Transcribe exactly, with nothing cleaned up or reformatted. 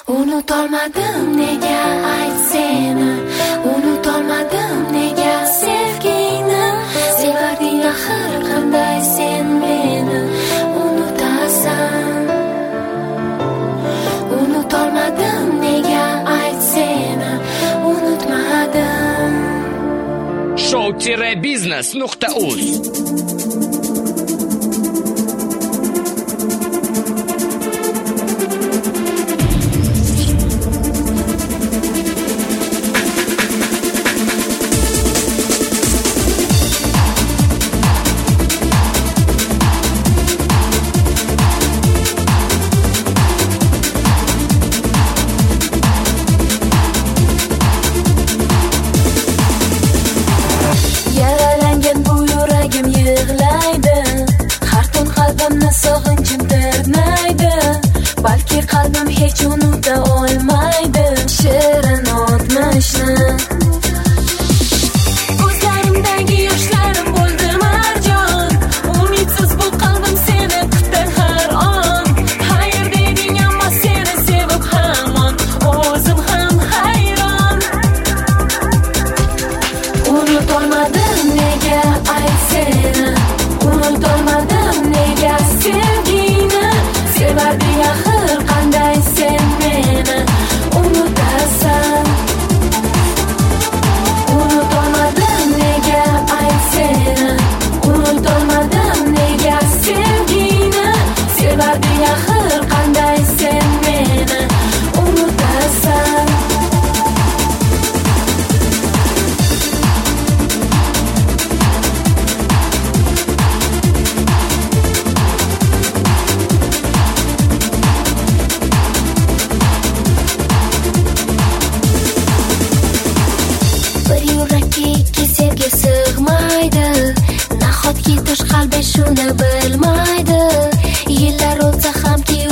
Unutolmadim nega ayt seni, unutolmadim nega sevgingni. Sevarding axir qanday sen meni unutasan. Unutolmadim nega ayt seni, unutmadim. show business nuqta uz sog'inchim tirnaydi, balki qalbim hech unuta olmaydi shirin o'tmishni. Ko'zlarimdagi yoshlarim bo'ldi marjon, umidsiz bu qalbim seni kutar har on. Hayır deding ammo seni sevib hamon, o'zim ham hayron. Unutolmadim nega ayt seni, unutolmadim nega sevgingni. Sevarding axir qanday sen meni unutasan. Unutolmadim nega ayt seni, unutolmadim nega sevgingni. Sevarding axir qanday sen meni unutasan. Sevgi sig'maydi, nahotki tush qalbi shuni bilmaydi. Yillar o'tsa hamki